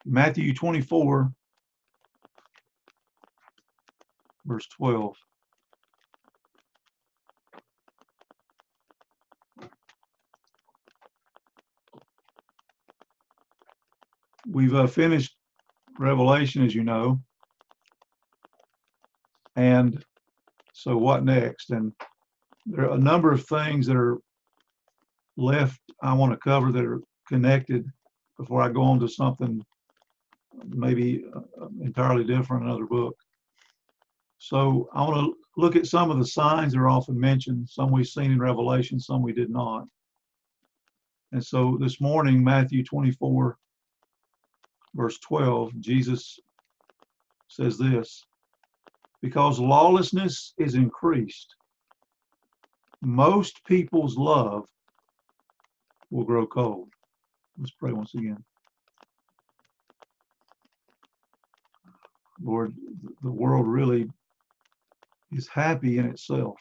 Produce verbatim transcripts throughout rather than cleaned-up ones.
Matthew twenty-four, verse twelve. We've uh, finished Revelation, as you know. And so what next? And there are a number of things that are left I want to cover that are connected before I go on to something maybe uh, entirely different, another book. So I want to look at some of the signs that are often mentioned, some we've seen in Revelation, some we did not. And so this morning, Matthew twenty-four, verse twelve, Jesus says this: because lawlessness is increased, most people's love will grow cold. Let's pray once again. Lord, the world really is happy in itself.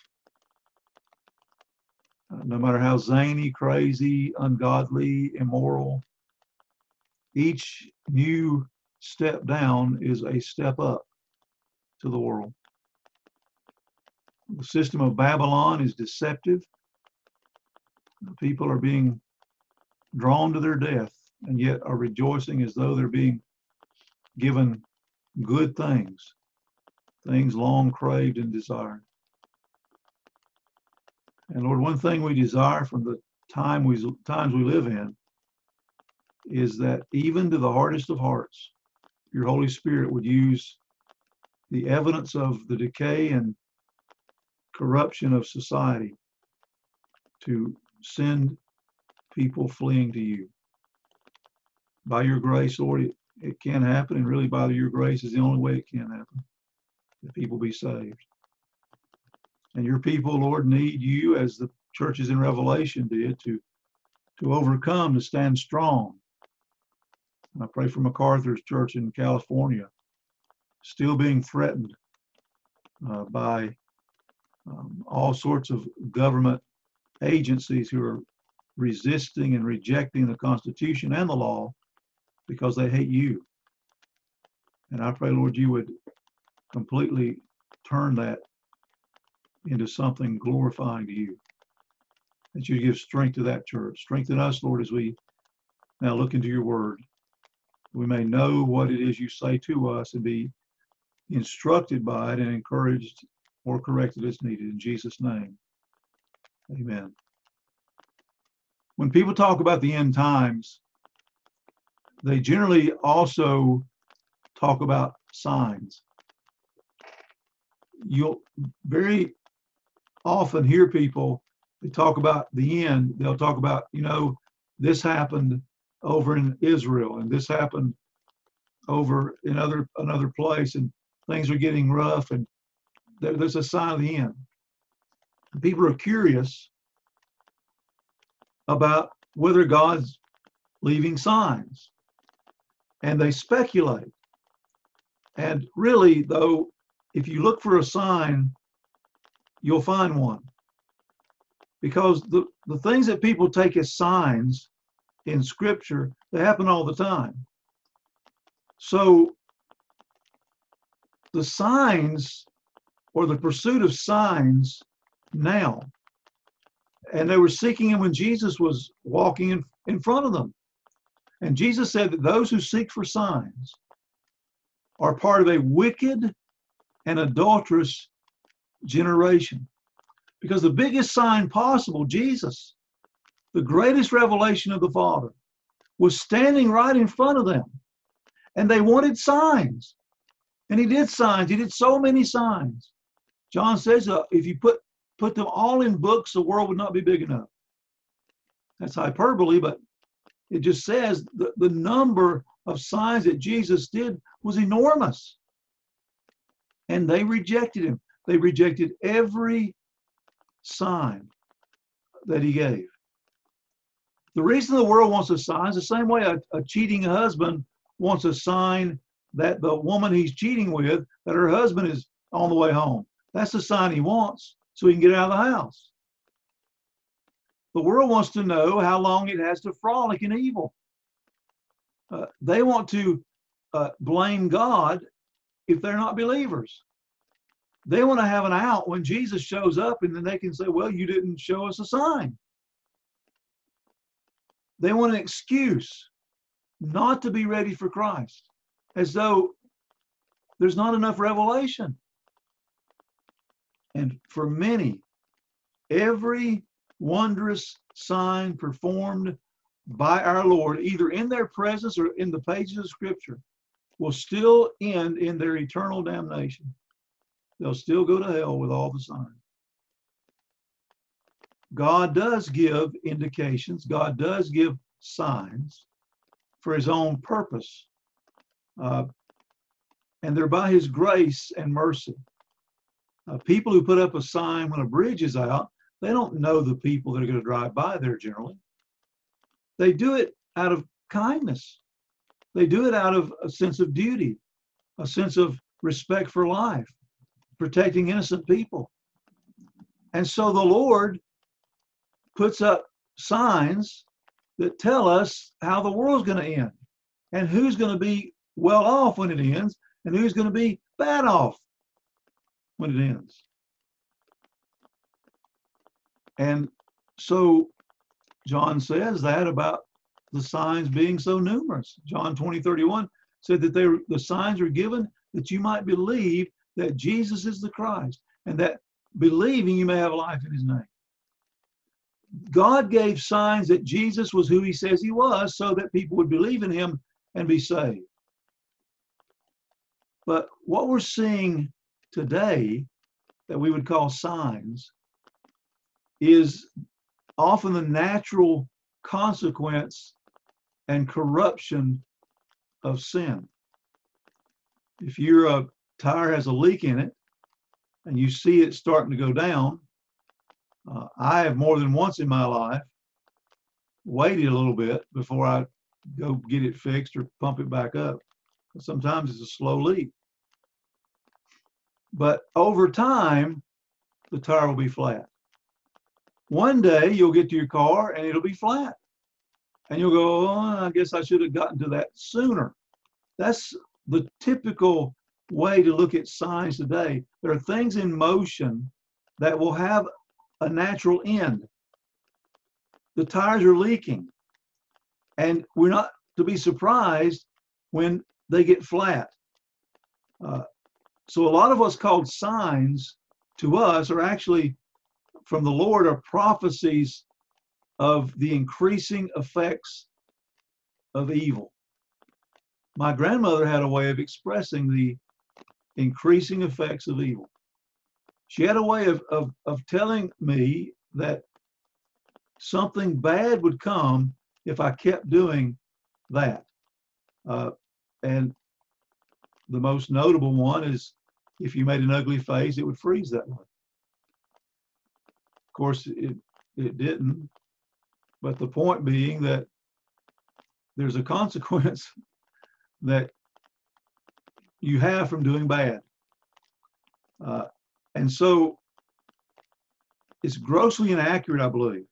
Uh, no matter how zany, crazy, ungodly, immoral, each new step down is a step up to the world. The system of Babylon is deceptive. People are being drawn to their death and yet are rejoicing as though they're being given good things, things long craved and desired. And Lord, one thing we desire from the time we, times we live in is that even to the hardest of hearts, your Holy Spirit would use the evidence of the decay and corruption of society to send people fleeing to you. By your grace, Lord, it, it can happen, and really by your grace is the only way it can happen, that people be saved. And your people, Lord, need you, as the churches in Revelation did, to, to overcome, to stand strong. And I pray for MacArthur's church in California, still being threatened uh, by um, all sorts of government agencies who are resisting and rejecting the Constitution and the law because they hate you. And I pray, Lord, you would completely turn that into something glorifying to you, that you give strength to that church. Strengthen us, Lord, as we now look into your word. We may know what it is you say to us and be instructed by it and encouraged or corrected as needed. In Jesus' name, amen. When people talk about the end times, they generally also talk about signs. You'll very often hear people, they talk about the end. They'll talk about, you know, this happened over in Israel and this happened over in other another place, and things are getting rough, and there, there's a sign of the end. And people are curious about whether God's leaving signs, and they speculate. And really, though, if you look for a sign, you'll find one. Because the, the things that people take as signs in Scripture, they happen all the time. So the signs, or the pursuit of signs now, and they were seeking him when Jesus was walking in, in front of them. And Jesus said that those who seek for signs are part of a wicked and adulterous generation. Because the biggest sign possible, Jesus, the greatest revelation of the Father, was standing right in front of them. And they wanted signs. And he did signs. He did so many signs. John says uh, if you put, put them all in books, the world would not be big enough. That's hyperbole, but it just says the, the number of signs that Jesus did was enormous. And they rejected him. They rejected every sign that he gave. The reason the world wants a sign is the same way a, a cheating husband wants a sign that the woman he's cheating with, that her husband is on the way home. That's the sign he wants so he can get out of the house. The world wants to know how long it has to frolic in evil. Uh, they want to uh, blame God if they're not believers. They want to have an out when Jesus shows up, and then they can say, well, you didn't show us a sign. They want an excuse not to be ready for Christ, as though there's not enough revelation. And for many, every wondrous sign performed by our Lord, either in their presence or in the pages of Scripture, will still end in their eternal damnation. They'll still go to hell with all the signs. God does give indications. God does give signs for his own purpose. Uh, and they're by his grace and mercy. Uh, people who put up a sign when a bridge is out, they don't know the people that are going to drive by there generally. They do it out of kindness. They do it out of a sense of duty, a sense of respect for life, protecting innocent people. And so the Lord puts up signs that tell us how the world's going to end and who's going to be well off when it ends and who's going to be bad off when it ends. And so John says that about the signs being so numerous. John twenty, thirty-one said that they were, the signs were given that you might believe that Jesus is the Christ, and that believing you may have life in his name. God gave signs that Jesus was who he says he was so that people would believe in him and be saved. But what we're seeing today that we would call signs is often the natural consequence and corruption of sin. If your uh, tire has a leak in it and you see it starting to go down, uh, I have more than once in my life waited a little bit before I go get it fixed or pump it back up. Sometimes it's a slow leak. But over time, the tire will be flat. One day you'll get to your car and it'll be flat. And you'll go, oh, I guess I should have gotten to that sooner. That's the typical way to look at signs today. There are things in motion that will have a natural end. The tires are leaking. And we're not to be surprised when they get flat. Uh, so a lot of what's called signs to us are actually from the Lord are prophecies of the increasing effects of evil. My grandmother had a way of expressing the increasing effects of evil. She had a way of, of, of telling me that something bad would come if I kept doing that. Uh, and the most notable one is if you made an ugly face, it would freeze that way. Of course, it, it didn't. But the point being that there's a consequence that you have from doing bad. Uh, and so it's grossly inaccurate, I believe,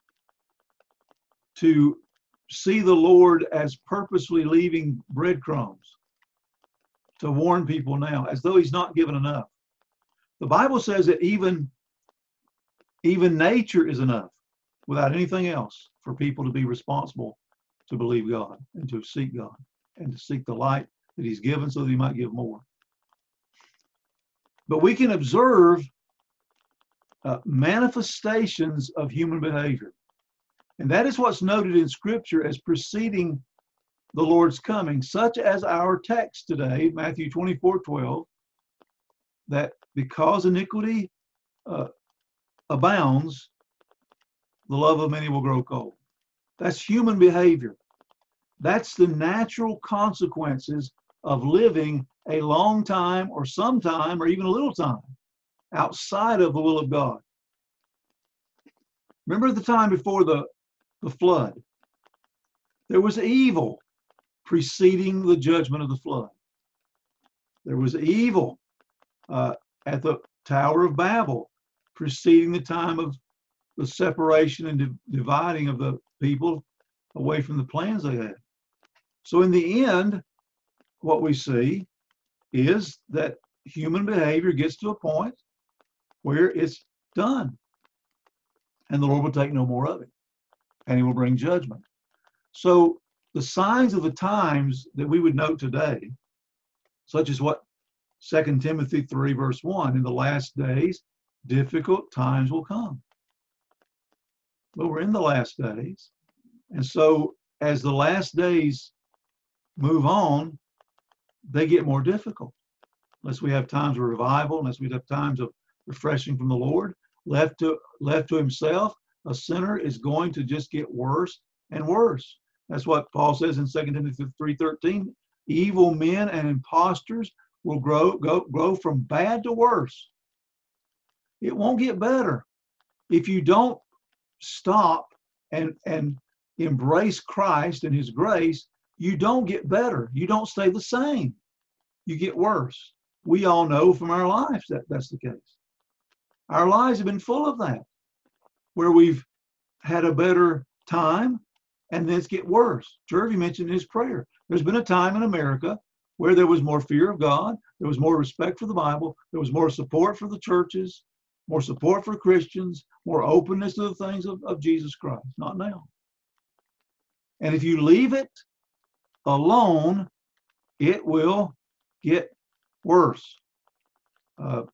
to see the Lord as purposely leaving breadcrumbs to warn people now, as though he's not given enough. The Bible says that even, even nature is enough without anything else for people to be responsible to believe God and to seek God and to seek the light that he's given so that he might give more. But we can observe uh, manifestations of human behavior. And that is what's noted in Scripture as preceding the Lord's coming, such as our text today, Matthew twenty-four, twelve, that because iniquity uh, abounds, the love of many will grow cold. That's human behavior. That's the natural consequences of living a long time or some time or even a little time outside of the will of God. Remember the time before the, the flood? There was evil preceding the judgment of the flood. There was evil uh, at the Tower of Babel preceding the time of the separation and di- dividing of the people away from the plans they had. So in the end, what we see is that human behavior gets to a point where it's done, and the Lord will take no more of it, and he will bring judgment. So the signs of the times that we would note today, such as what Second Timothy three verse one, in the last days, difficult times will come. But we're in the last days. And so as the last days move on, they get more difficult. Unless we have times of revival, unless we have times of refreshing from the Lord, left to left to himself, a sinner is going to just get worse and worse. That's what Paul says in Second Timothy three thirteen. Evil men and impostors will grow, go, grow from bad to worse. It won't get better. If you don't stop and, and embrace Christ and his grace, you don't get better. You don't stay the same. You get worse. We all know from our lives that that's the case. Our lives have been full of that, where we've had a better time and then it's get worse. Jervy mentioned in his prayer, there's been a time in America where there was more fear of God, there was more respect for the Bible, there was more support for the churches, more support for Christians, more openness to the things of, of Jesus Christ. Not now. And if you leave it alone, it will get worse. Uh,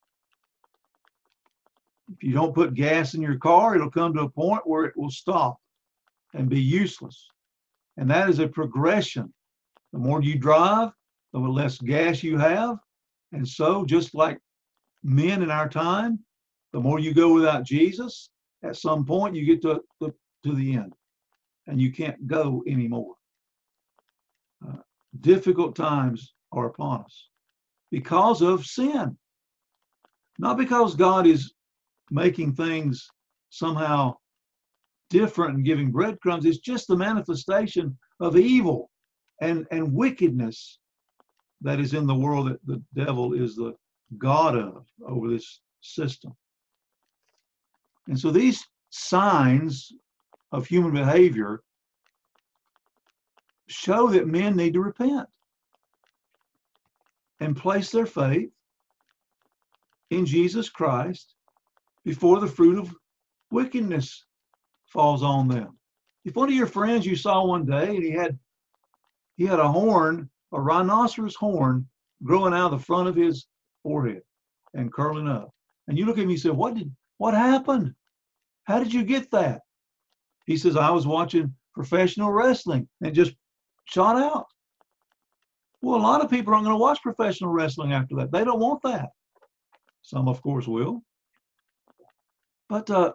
if you don't put gas in your car, it'll come to a point where it will stop and be useless. And that is a progression. The more you drive, the less gas you have. And so just like men in our time, the more you go without Jesus, at some point you get to, to, to the end and you can't go anymore. Uh, difficult times are upon us because of sin. Not because God is making things somehow different and giving breadcrumbs. It's just the manifestation of evil and, and wickedness that is in the world that the devil is the God of over this system. And so these signs of human behavior show that men need to repent and place their faith in Jesus Christ before the fruit of wickedness falls on them. If one of your friends you saw one day and he had he had a horn, a rhinoceros horn, growing out of the front of his forehead and curling up, and you look at him and you say, what did what happened? How did you get that? He says, I was watching professional wrestling and just shot out. Well, a lot of people aren't going to watch professional wrestling after that. They don't want that. Some, of course, will. But uh,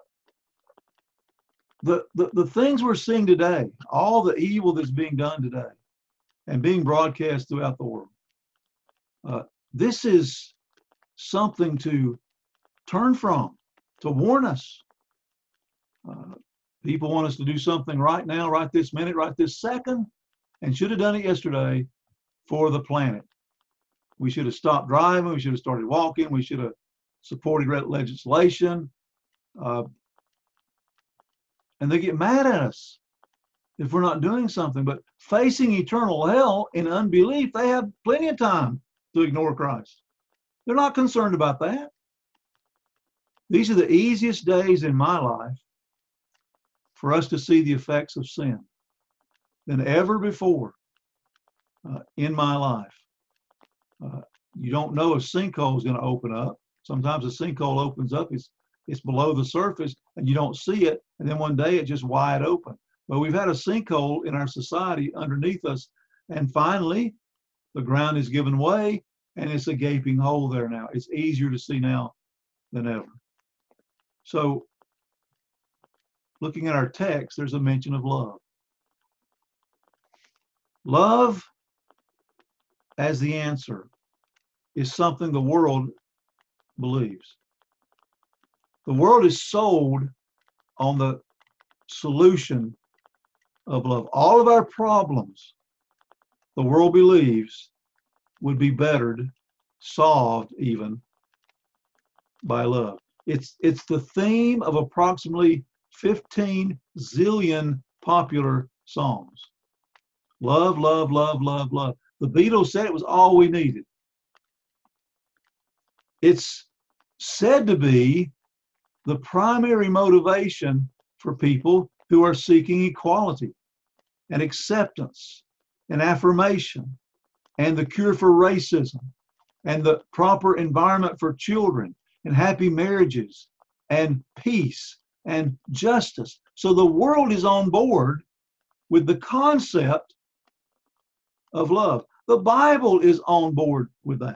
the, the, the things we're seeing today, all the evil that's being done today and being broadcast throughout the world, uh, this is something to turn from, to warn us. Uh, people want us to do something right now, right this minute, right this second, and should have done it yesterday for the planet. We should have stopped driving. We should have started walking. We should have supported legislation. Uh, and they get mad at us if we're not doing something. But facing eternal hell in unbelief, they have plenty of time to ignore Christ. They're not concerned about that. These are the easiest days in my life for us to see the effects of sin than ever before uh, in my life. Uh, you don't know a sinkhole is going to open up. Sometimes a sinkhole opens up, it's, it's below the surface and you don't see it. And then one day it's just wide open. But we've had a sinkhole in our society underneath us. And finally, the ground is given way and it's a gaping hole there now. It's easier to see now than ever. So looking at our text, there's a mention of love. Love as the answer is something the world believes. The world is sold on the solution of love. All of our problems, the world believes, would be bettered, solved even, by love. It's, it's the theme of approximately fifteen zillion popular songs. Love, love, love, love, love. The Beatles said it was all we needed. It's said to be the primary motivation for people who are seeking equality and acceptance and affirmation and the cure for racism and the proper environment for children and happy marriages and peace and justice. So the world is on board with the concept of love. The Bible is on board with that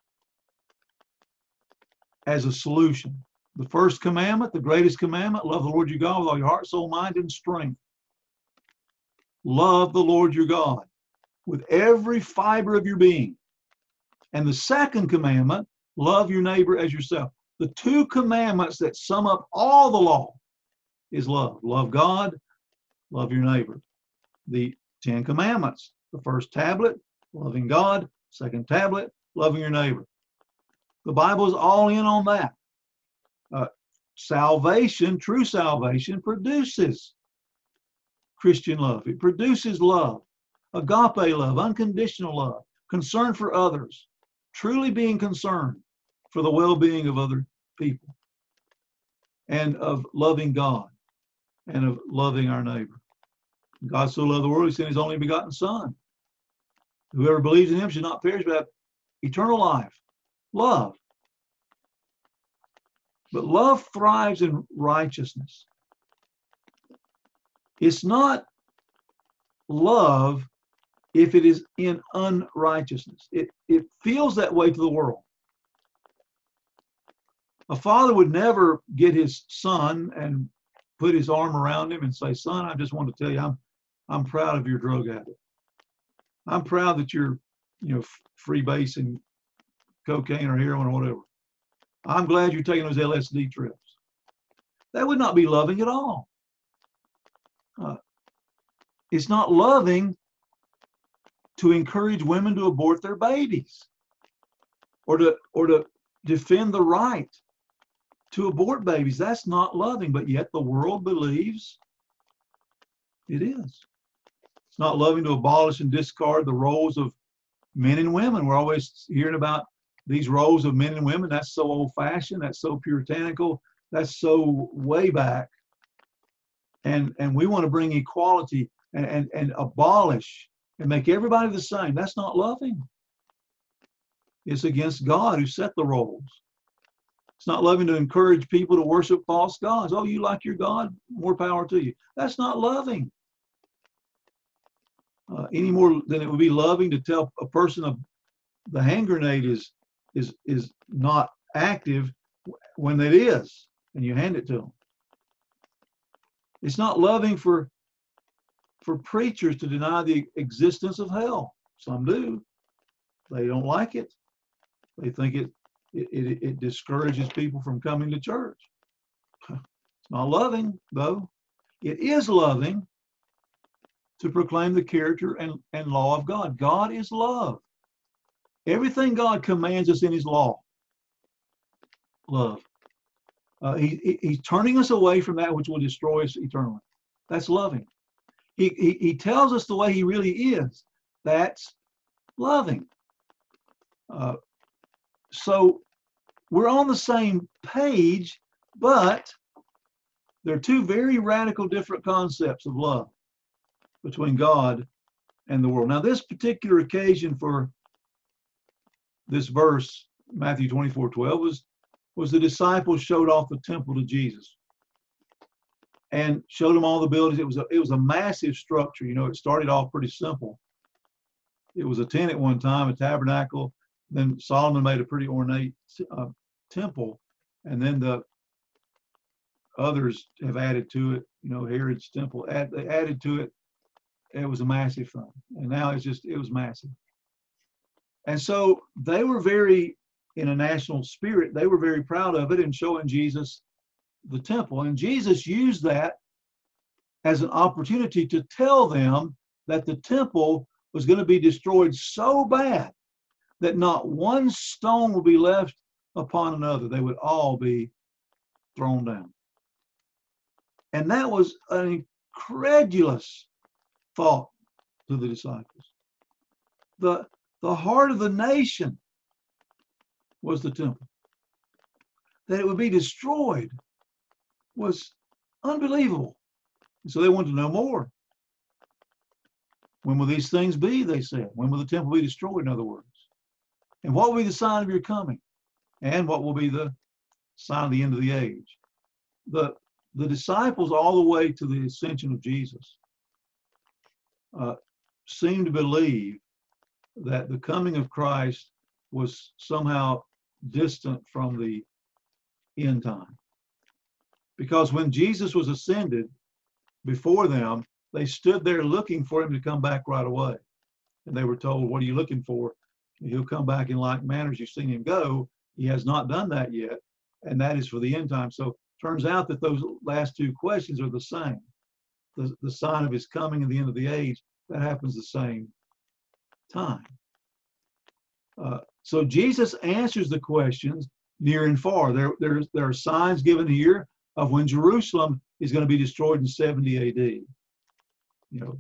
as a solution. The first commandment, the greatest commandment, love the Lord your God with all your heart, soul, mind, and strength. Love the Lord your God with every fiber of your being. And the second commandment, love your neighbor as yourself. The two commandments that sum up all the law is love. Love God, love your neighbor. The Ten Commandments, the first tablet, loving God, second tablet, loving your neighbor. The Bible is all in on that. Uh, salvation, true salvation, produces Christian love. It produces love, agape love, unconditional love, concern for others, truly being concerned for the well-being of other people, and of loving God, and of loving our neighbor. God so loved the world, he sent his only begotten Son. Whoever believes in him should not perish but have eternal life. Love. But love thrives in righteousness. It's not love if it is in unrighteousness. It, it feels that way to the world. A father would never get his son and put his arm around him and say, son, I just want to tell you, I'm, I'm proud of your drug habit. I'm proud that you're, you know, freebasing cocaine or heroin or whatever. I'm glad you're taking those L S D trips. That would not be loving at all. Uh, it's not loving to encourage women to abort their babies or to, or to defend the right to abort babies. That's not loving, but yet the world believes it is. It's not loving to abolish and discard the roles of men and women. We're always hearing about these roles of men and women. That's so old-fashioned. That's so puritanical. That's so way back. And, and we want to bring equality and, and, and abolish and make everybody the same. That's not loving. It's against God who set the roles. It's not loving to encourage people to worship false gods. Oh, you like your God? More power to you. That's not loving. Uh, any more than it would be loving to tell a person of the hand grenade is is is not active when it is, and you hand it to them. It's not loving for for preachers to deny the existence of hell. Some do. They don't like it. They think it it, it, it discourages people from coming to church. It's not loving, though. It is loving to proclaim the character and, and law of God. God is love. Everything God commands us in his law, love. Uh, he, he, he's turning us away from that which will destroy us eternally. That's loving. He, he, he tells us the way he really is. That's loving. Uh, so we're on the same page, but there are two very radical different concepts of love between God and the world. Now, this particular occasion for this verse, Matthew twenty-four twelve, was, was the disciples showed off the temple to Jesus and showed him all the buildings. It was a, it was a massive structure. You know, it started off pretty simple. It was a tent at one time, a tabernacle. Then Solomon made a pretty ornate uh, temple, and then the others have added to it. You know, Herod's temple, add, they added to it. It was a massive thing, and now it's just, it was massive. And so they were very, in a national spirit, they were very proud of it and showing Jesus the temple. And Jesus used that as an opportunity to tell them that the temple was going to be destroyed so bad that not one stone will be left upon another. They would all be thrown down. And that was an incredulous thought to the disciples. The, the heart of the nation was the temple. That it would be destroyed was unbelievable. And so they wanted to know more. When will these things be, they said? When will the temple be destroyed, in other words? And what will be the sign of your coming? And what will be the sign of the end of the age? The, the disciples, all the way to the ascension of Jesus, uh, seemed to believe that the coming of Christ was somehow distant from the end time. Because when Jesus was ascended before them, they stood there looking for him to come back right away. And they were told, what are you looking for? He'll come back in like manner as you've seen him go. He has not done that yet. And that is for the end time. So it turns out that those last two questions are the same. The, the sign of his coming and the end of the age, that happens the same time. Uh, so Jesus answers the questions near and far. There, there, there are signs given here of when Jerusalem is going to be destroyed in seventy A D. You know,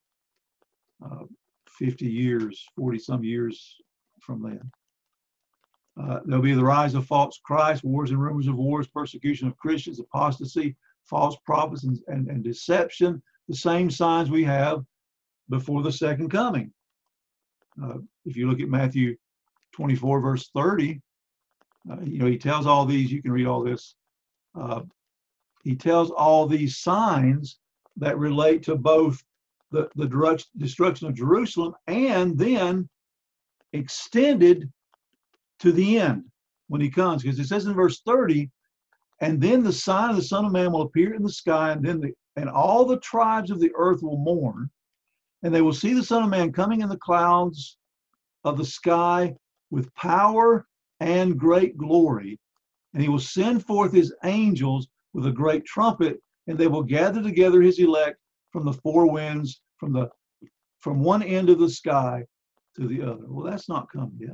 uh, fifty years, forty some years from then. Uh, there'll be the rise of false Christ, wars and rumors of wars, persecution of Christians, apostasy, false prophets, and, and, and deception. The same signs we have before the second coming. Uh, if you look at Matthew twenty-four, verse thirty, uh, you know, he tells all these, you can read all this. Uh, he tells all these signs that relate to both the, the direct destruction of Jerusalem and then extended to the end when he comes. Because it says in verse thirty, and then the sign of the Son of Man will appear in the sky, and then the, and all the tribes of the earth will mourn, and they will see the Son of Man coming in the clouds of the sky with power and great glory. And he will send forth his angels with a great trumpet, and they will gather together his elect from the four winds, from the from one end of the sky to the other. Well, that's not come yet.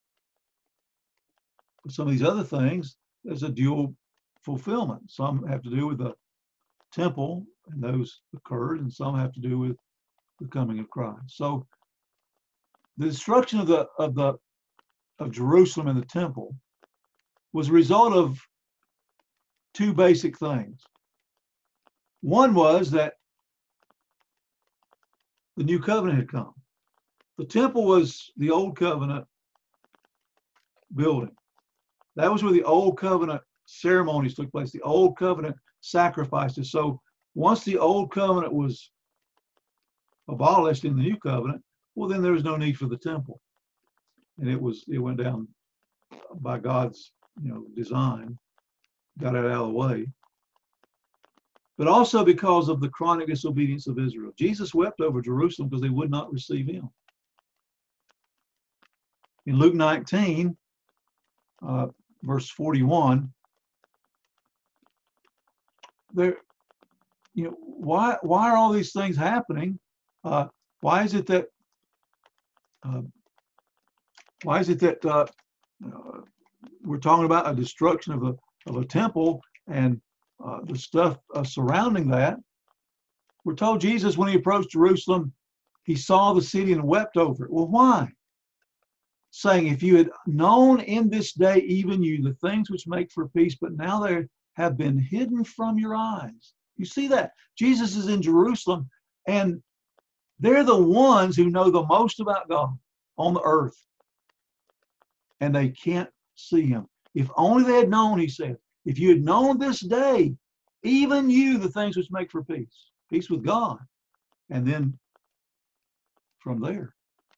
But some of these other things, there's a dual fulfillment. Some have to do with the temple, and those occurred, and some have to do with the coming of Christ. So the destruction of the of the of Jerusalem and the temple was a result of two basic things. One was that the new covenant had come. The temple was the old covenant building. That was where the old covenant ceremonies took place, the old covenant sacrifices. So once the old covenant was abolished in the new covenant, well, then there was no need for the temple. And it was, it went down by God's, you know, design, got it out of the way. But also because of the chronic disobedience of Israel. Jesus wept over Jerusalem because they would not receive him. In Luke nineteen, uh, verse forty-one, there, you know, why why are all these things happening? Uh, why is it that uh, why is it that uh, uh, we're talking about a destruction of a of a temple and uh, the stuff uh, surrounding that? We're told Jesus, when he approached Jerusalem, he saw the city and wept over it. Well, why? Saying, if you had known in this day, even you, the things which make for peace, but now they have been hidden from your eyes. You see that? Jesus is in Jerusalem, and they're the ones who know the most about God on the earth. And they can't see him. If only they had known, he said, if you had known this day, even you, the things which make for peace, peace with God. And then from there,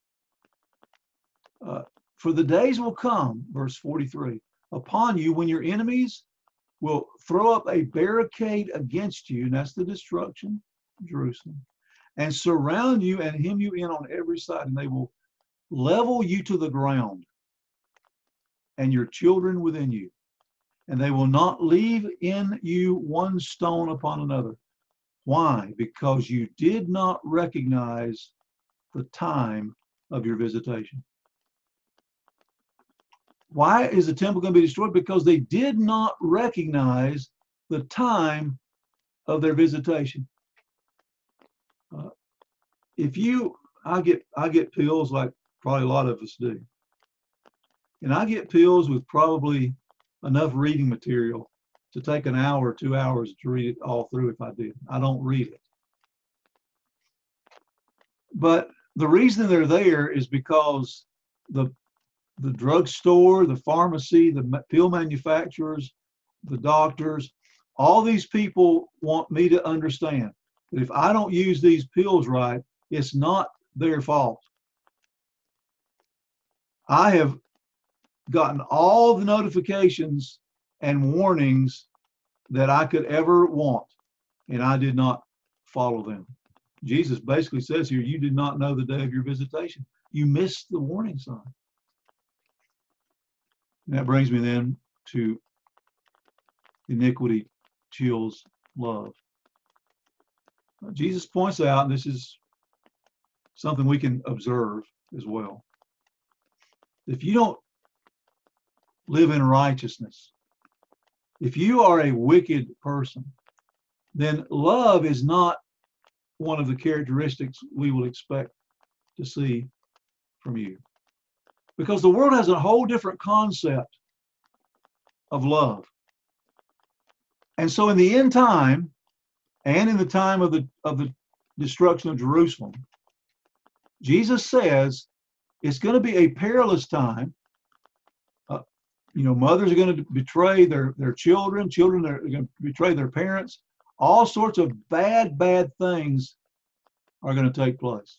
uh, for the days will come, verse forty-three, upon you when your enemies will throw up a barricade against you, and that's the destruction of Jerusalem, and surround you and hem you in on every side, and they will level you to the ground and your children within you, and they will not leave in you one stone upon another. Why? Because you did not recognize the time of your visitation. Why is the temple going to be destroyed? Because they did not recognize the time of their visitation. Uh, if you I get I get pills like probably a lot of us do. And I get pills with probably enough reading material to take an hour or two hours to read it all through if I did. I don't read it. But the reason they're there is because the the drugstore, the pharmacy, the pill manufacturers, the doctors, all these people want me to understand that if I don't use these pills right, it's not their fault. I have gotten all the notifications and warnings that I could ever want, and I did not follow them. Jesus basically says here, you did not know the day of your visitation. You missed the warning sign. And that brings me then to iniquity chills love. Uh, Jesus points out, and this is something we can observe as well. If you don't live in righteousness, if you are a wicked person, then love is not one of the characteristics we will expect to see from you. Because the world has a whole different concept of love. And so in the end time, and in the time of the of the destruction of Jerusalem, Jesus says it's going to be a perilous time. Uh, you know, mothers are going to betray their, their children, children are going to betray their parents. All sorts of bad, bad things are going to take place.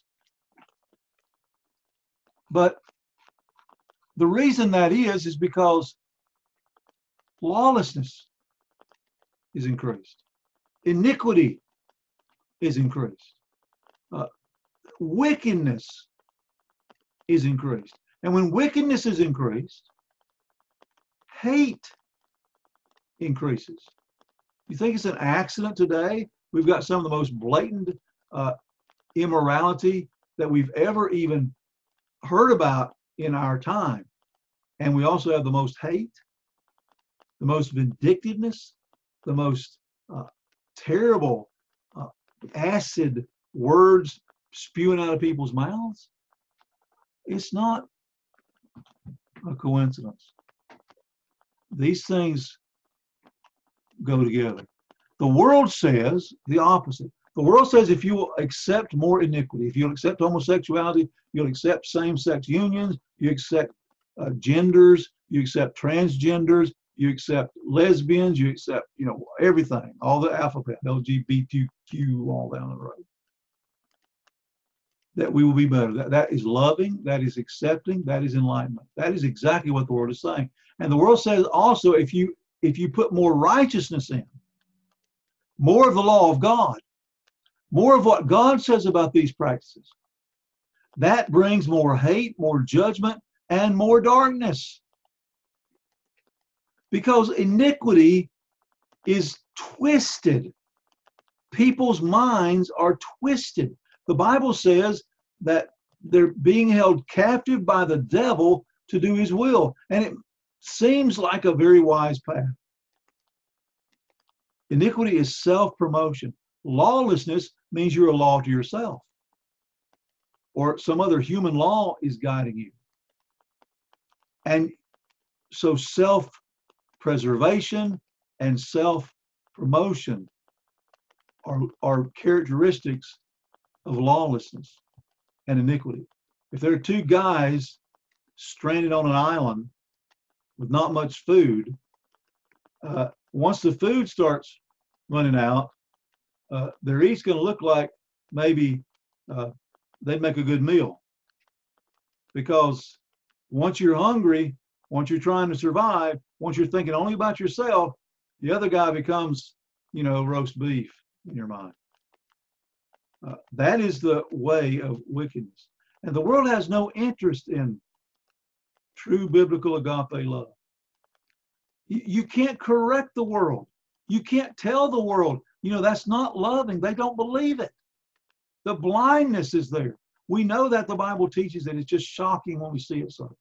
But the reason that is, is because lawlessness is increased. Iniquity is increased. Uh, wickedness is increased. And when wickedness is increased, hate increases. You think it's an accident today? We've got some of the most blatant uh, immorality that we've ever even heard about in our time. And we also have the most hate, the most vindictiveness, the most uh, terrible uh, acid words spewing out of people's mouths. It's not a coincidence. These things go together. The world says the opposite. The world says if you will accept more iniquity, if you'll accept homosexuality, you'll accept same-sex unions, you accept uh, genders, you accept transgenders, you accept lesbians, you accept, you know, everything, all the alphabet, L G B T Q, all down the road, that we will be better. That, that is loving, that is accepting, that is enlightenment. That is exactly what the world is saying. And the world says also if you if you put more righteousness in, more of the law of God, more of what God says about these practices, that brings more hate, more judgment, and more darkness. Because iniquity is twisted. People's minds are twisted. The Bible says that they're being held captive by the devil to do his will. And it seems like a very wise path. Iniquity is self-promotion. Lawlessness means you're a law to yourself, or some other human law is guiding you. And so self-preservation and self-promotion are, are characteristics of lawlessness and iniquity. If there are two guys stranded on an island with not much food, uh, once the food starts running out, uh, they're each going to look like maybe uh, they'd make a good meal. Because once you're hungry, once you're trying to survive, once you're thinking only about yourself, the other guy becomes, you know, roast beef in your mind. Uh, that is the way of wickedness. And the world has no interest in true biblical agape love. You, you can't correct the world. You can't tell the world, you know, that's not loving. They don't believe it. The blindness is there. We know that the Bible teaches that. It's just shocking when we see it so.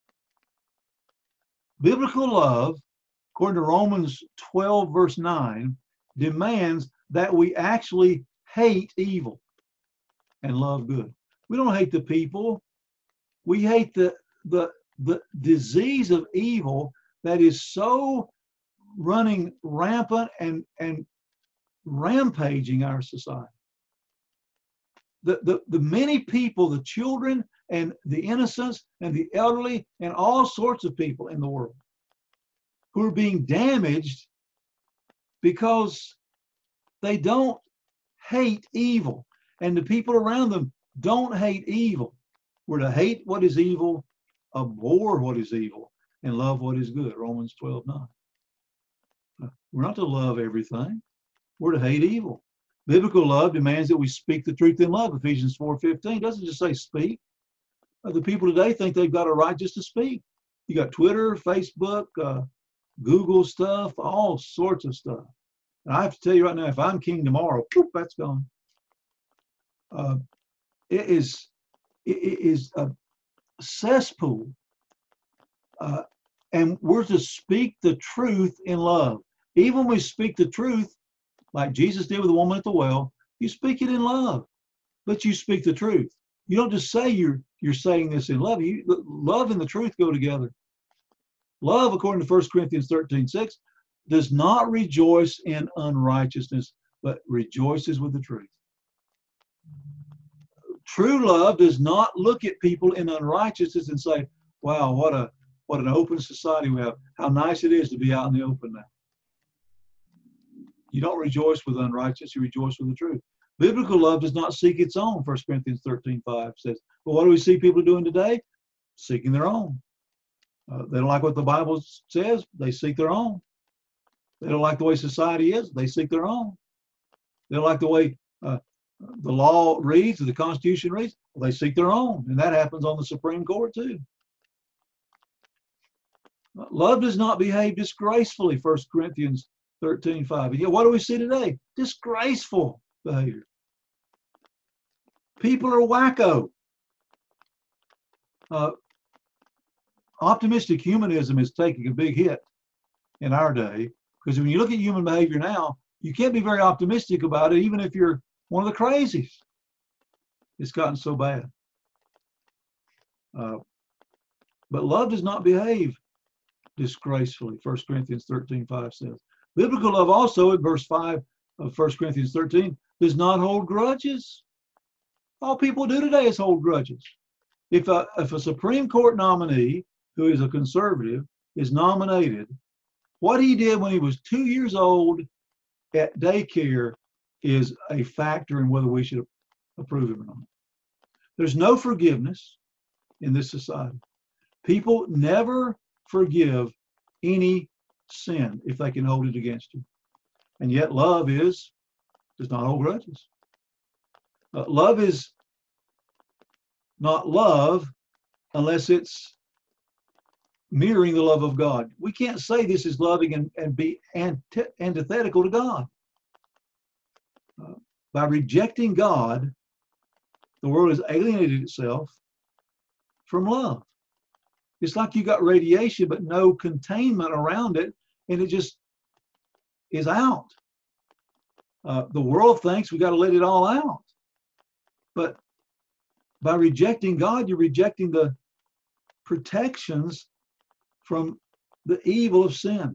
Biblical love, according to Romans twelve, verse nine, demands that we actually hate evil and love good. We don't hate the people. We hate the, the, the disease of evil that is so running rampant and, and rampaging our society. The, the, the many people, the children and the innocents and the elderly and all sorts of people in the world who are being damaged because they don't hate evil. And the people around them don't hate evil. We're to hate what is evil, abhor what is evil, and love what is good. Romans twelve nine. We're not to love everything. We're to hate evil. Biblical love demands that we speak the truth in love. Ephesians four fifteen doesn't just say speak. The people today think they've got a right just to speak. You got Twitter, Facebook, uh, Google stuff, all sorts of stuff. And I have to tell you right now, if I'm king tomorrow, poof, that's gone. Uh, it is it is a cesspool, uh, and we're to speak the truth in love. Even when we speak the truth, like Jesus did with the woman at the well, you speak it in love, but you speak the truth. You don't just say you're you're saying this in love. You, love and the truth go together. Love, according to First Corinthians thirteen six, does not rejoice in unrighteousness, but rejoices with the truth. True love does not look at people in unrighteousness and say, wow, what a what an open society we have. How nice it is to be out in the open now. You don't rejoice with unrighteousness, you rejoice with the truth. Biblical love does not seek its own, First Corinthians thirteen five says. But what do we see people doing today? Seeking their own. Uh, they don't like what the Bible says, they seek their own. They don't like the way society is, they seek their own. They don't like the way uh, the law reads, or the Constitution reads, well, they seek their own. And that happens on the Supreme Court too. Love does not behave disgracefully, First Corinthians thirteen five. And yet, what do we see today? Disgraceful behavior. People are wacko. Uh, optimistic humanism is taking a big hit in our day, because when you look at human behavior now, you can't be very optimistic about it, even if you're one of the crazies. It's gotten so bad. Uh, but love does not behave disgracefully, First Corinthians thirteen five says. Biblical love also, in verse five of First Corinthians thirteen, does not hold grudges. All people do today is hold grudges. If a, if a Supreme Court nominee who is a conservative is nominated, what he did when he was two years old at daycare is a factor in whether we should approve him or not. There's no forgiveness in this society. People never forgive any sin if they can hold it against you. And yet love is, does not hold grudges. Uh, love is not love unless it's mirroring the love of God. We can't say this is loving and, and be anti antithetical to God. Uh, by rejecting God, the world has alienated itself from love. It's like you got radiation but no containment around it, and it just is out. Uh, the world thinks we got to let it all out. But by rejecting God, you're rejecting the protections from the evil of sin.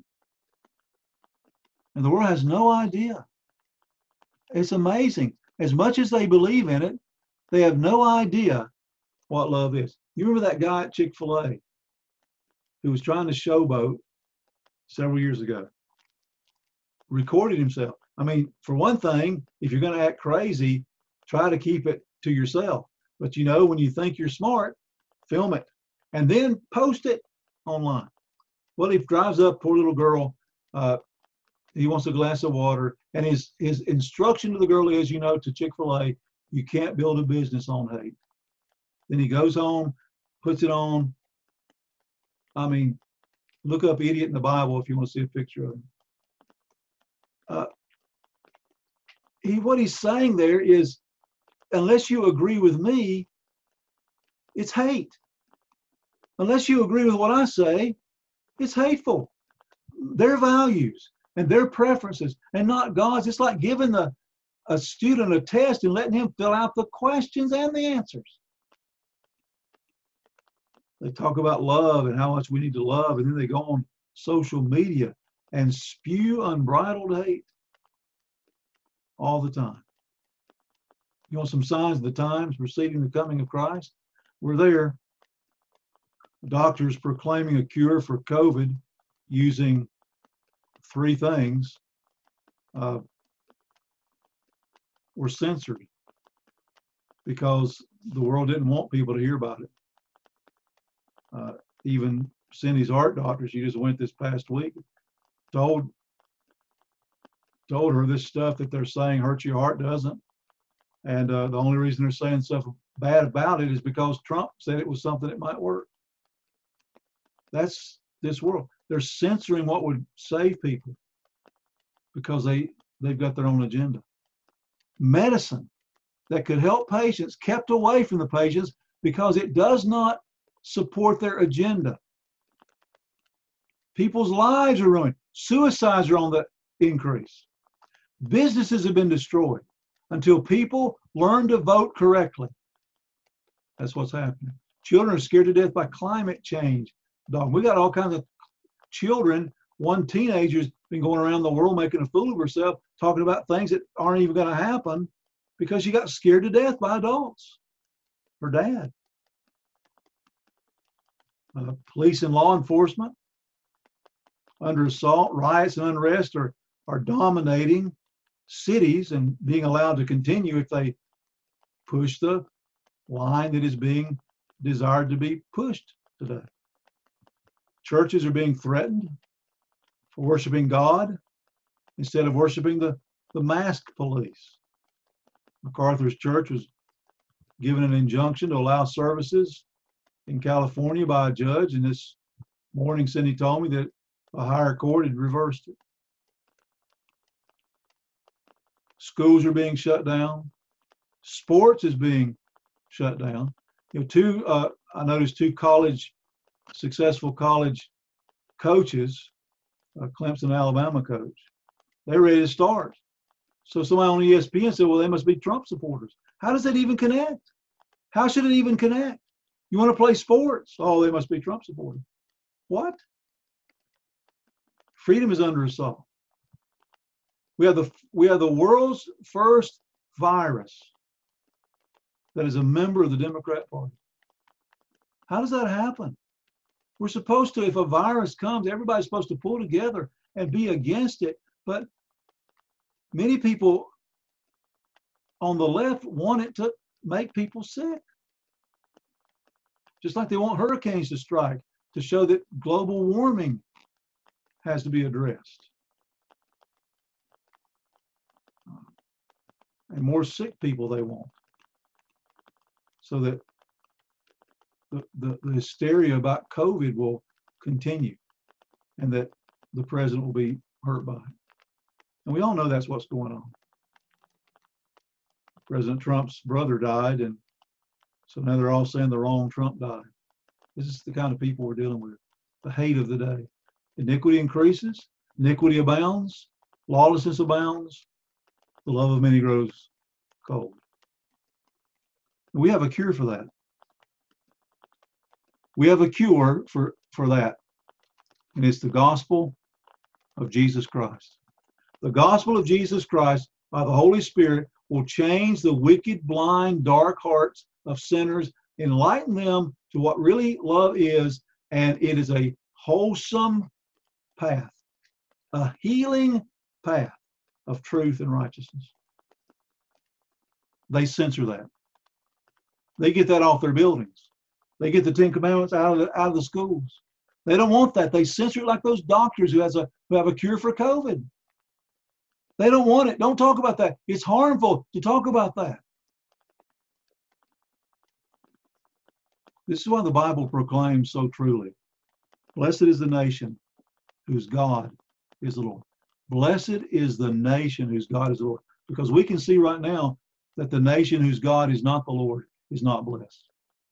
And the world has no idea. It's amazing. As much as they believe in it, they have no idea what love is. You remember that guy at Chick-fil-A who was trying to showboat several years ago? Recorded himself. I mean, for one thing, if you're going to act crazy, try to keep it to yourself. But you know, when you think you're smart, film it and then post it online. Well, he drives up, poor little girl. Uh, he wants a glass of water. And his, his instruction to the girl is, you know, to Chick-fil-A, you can't build a business on hate. Then he goes home, puts it on. I mean, look up idiot in the Bible if you want to see a picture of him. Uh, he, what he's saying there is, unless you agree with me, it's hate. Unless you agree with what I say, it's hateful. Their values and their preferences and not God's. It's like giving the, a student a test and letting him fill out the questions and the answers. They talk about love and how much we need to love, and then they go on social media and spew unbridled hate all the time. You want some signs of the times preceding the coming of Christ? We're there. Doctors proclaiming a cure for COVID using three things uh, were censored because the world didn't want people to hear about it. Uh, even Cindy's heart doctor, she just went this past week, told told her this stuff that they're saying hurts your heart doesn't. And uh, the only reason they're saying stuff bad about it is because Trump said it was something that might work. That's this world. They're censoring what would save people because they, they've got their own agenda. Medicine that could help patients kept away from the patients because it does not support their agenda. People's lives are ruined. Suicides are on the increase. Businesses have been destroyed until people learn to vote correctly. That's what's happening. Children are scared to death by climate change. Dog, we got all kinds of children. One teenager's been going around the world making a fool of herself, talking about things that aren't even going to happen because she got scared to death by adults. Her dad. Uh, police and law enforcement under assault, riots and unrest are, are dominating cities and being allowed to continue if they push the line that is being desired to be pushed today. Churches are being threatened for worshiping God instead of worshiping the, the masked police. MacArthur's church was given an injunction to allow services in California by a judge, and this morning Cindy told me that a higher court had reversed it. Schools are being shut down. Sports is being shut down. You know, two, uh, I noticed two college, successful college coaches, uh, Clemson, Alabama coach, they're ready to start. So somebody on E S P N said, well, they must be Trump supporters. How does that even connect? How should it even connect? You want to play sports? Oh, they must be Trump supporters. What? Freedom is under assault. We have the we have the world's first virus that is a member of the Democrat Party. How does that happen? We're supposed to, if a virus comes, everybody's supposed to pull together and be against it. But many people on the left want it to make people sick. Just like they want hurricanes to strike to show that global warming has to be addressed. And more sick people they want. So that the, the, the hysteria about COVID will continue and that the president will be hurt by it. And we all know that's what's going on. President Trump's brother died, and so now they're all saying the wrong Trump died. This is the kind of people we're dealing with. The hate of the day. Iniquity increases, iniquity abounds, lawlessness abounds, the love of many grows cold. We have a cure for that. We have a cure for, for that, and it's the gospel of Jesus Christ. The gospel of Jesus Christ by the Holy Spirit will change the wicked, blind, dark hearts of sinners, enlighten them to what really love is, and it is a wholesome path, a healing path of truth and righteousness. They censor that. They get that off their buildings. They get the Ten Commandments out of the, out of the schools. They don't want that. They censor it like those doctors who has a who have a cure for COVID. They don't want it. Don't talk about that. It's harmful to talk about that. This is why the Bible proclaims so truly. Blessed is the nation whose God is the Lord. Blessed is the nation whose God is the Lord. Because we can see right now that the nation whose God is not the Lord is not blessed.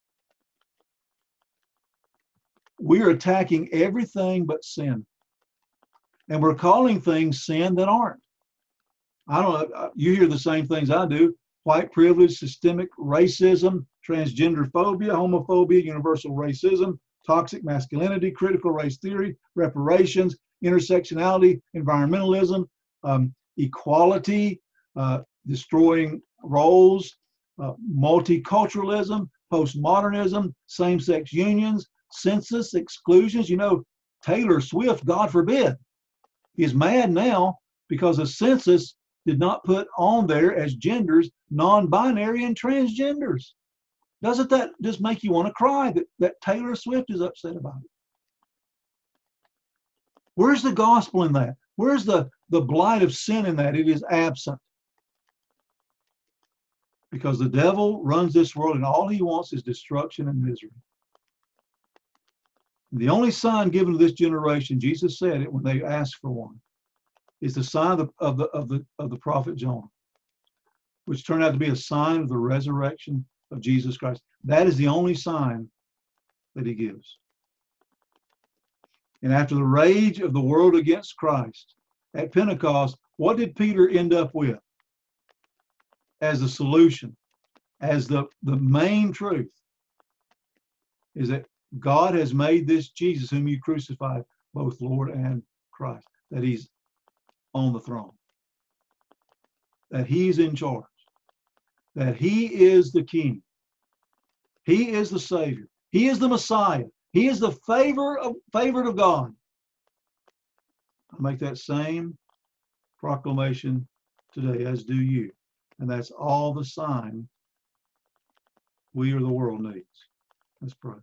We're attacking everything but sin. And we're calling things sin that aren't. I don't know. You hear the same things I do. white privilege, systemic racism, transgender phobia, homophobia, universal racism, toxic masculinity, critical race theory, reparations, intersectionality, environmentalism, um, equality, uh, destroying roles, uh, multiculturalism, postmodernism, same-sex unions, census exclusions. You know, Taylor Swift, God forbid, is mad now because the census did not put on there as genders non-binary and transgenders. Doesn't that just make you want to cry that, that Taylor Swift is upset about it? Where's the gospel in that? Where's the, the blight of sin in that? It is absent. Because the devil runs this world and all he wants is destruction and misery. The only sign given to this generation, Jesus said it when they asked for one, is the sign of the, of the, of the, of the prophet Jonah, which turned out to be a sign of the resurrection of Jesus Christ. That is the only sign that he gives. And after the rage of the world against Christ, at Pentecost, what did Peter end up with as the solution, as the, the main truth? Is that God has made this Jesus whom you crucified both Lord and Christ, that he's on the throne, that he's in charge, that he is the king, he is the Savior, he is the Messiah, he is the favor of, favored of God. I make that same proclamation today, as do you. And that's all the sign we or the world needs. Let's pray.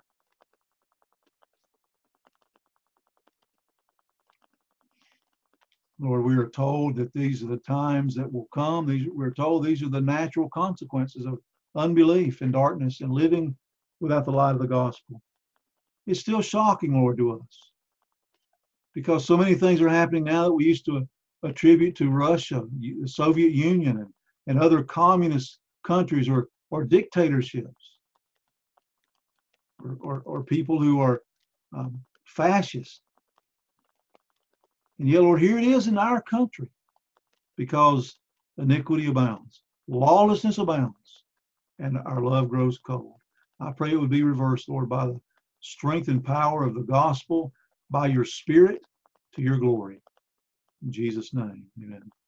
Lord, we are told that these are the times that will come. These, we're told these are the natural consequences of unbelief and darkness and living without the light of the gospel. It's still shocking, Lord, to us, because so many things are happening now that we used to attribute to Russia, the Soviet Union, and, and other communist countries or, or dictatorships, or, or, or people who are um, fascist. And yet, Lord, here it is in our country, because iniquity abounds, lawlessness abounds, and our love grows cold. I pray it would be reversed, Lord, by the strength and power of the gospel, by your Spirit, to your glory. In Jesus' name, amen.